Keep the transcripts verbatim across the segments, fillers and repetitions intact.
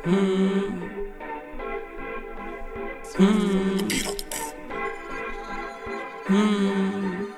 Mm. Mm. Mm.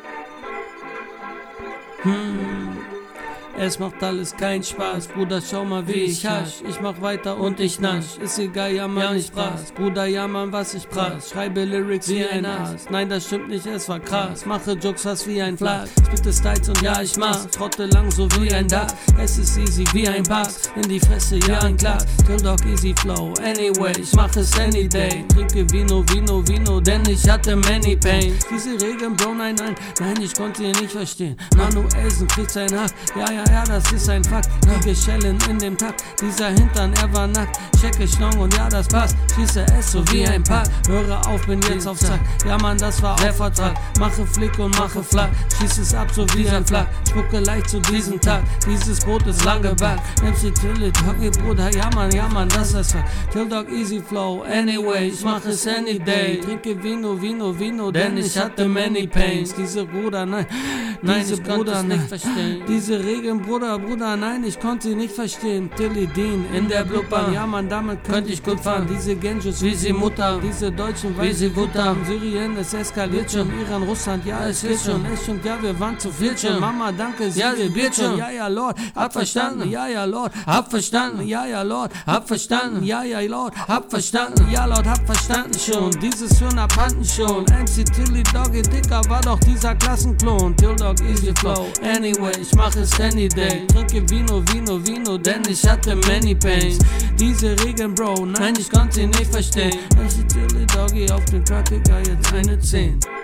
Mm. Es macht alles keinen Spaß, Bruder, schau mal wie ich hasch. Ich mach weiter und ich nasch, ist egal, ja man, ich fraß. Bruder, ja man, was ich prass. Schreibe Lyrics wie ein Ass. Nein, das stimmt nicht, es war krass. Mache Jokes fast wie ein Flak. Spitte Styles und ja, ich mach's. Trotte lang so wie ein Dach. Es ist easy wie ein Bass. In die Fresse, ja ein Klack. Till Dog easy flow, anyway, ich mach es any day. Trinke Vino, Vino, Vino, denn ich hatte many pain. Diese Regeln, Bro, nein, nein, nein, ich konnte ihr nicht verstehen. Manuelsen kriegt sein Hack, ja, ja, ja, das ist ein Fakt. Liege schellen in dem Takt, dieser Hintern, er war nackt. Checke Schnong und ja, das passt. Schieße es so wie ein Pack. Höre auf, bin jetzt auf Zack. Ja, Mann, das war auf Vertrag. Mache Flick und mache Flack. Schieß es ab so wie ein Flak. Spucke leicht zu diesem Tag. Dieses Brot ist lang gebackt. M C Till Dog, Bruder, ja, Mann, ja, Mann, das ist Fakt. Till Dog easy flow, anyway, ich mach es any day. Trinke Vino, Vino, Vino, denn ich hatte many pains. Diese Bruder, nein, nein, diese Bruder, nicht verstehen. Diese Regeln, Bruder, Bruder, nein, ich konnte sie nicht verstehen. Tilly Dean in der Blubbahn, ja man, damit könnte ich gut fahren. Diese Genjus, wie sie Mutter, diese Deutschen, wie sie Butter. Syrien, es eskaliert schon, Iran, Russland, ja es geht schon. Echt und ja, wir waren zu viel schon. Mama, danke, sie gebiert schon. Ja, ja, Lord, hab verstanden. Ja, ja, Lord, hab verstanden. Ja, ja, Lord, hab verstanden. Ja, ja, Lord, hab verstanden. Ja, Lord, hab verstanden schon. Dieses Hirn abhanden schon. M C Tilly Doggy Dicker war doch dieser Klassenklon. Till Dog easy flow, anyway, ich mach es any day. Trinke Vino, Vino, Vino, denn ich hatte many pains. Diese Regeln, Bro, nein, ich konnte sie nicht verstehen. M C Tilly Doggy auf den Track, egal, jetzt eine zehn.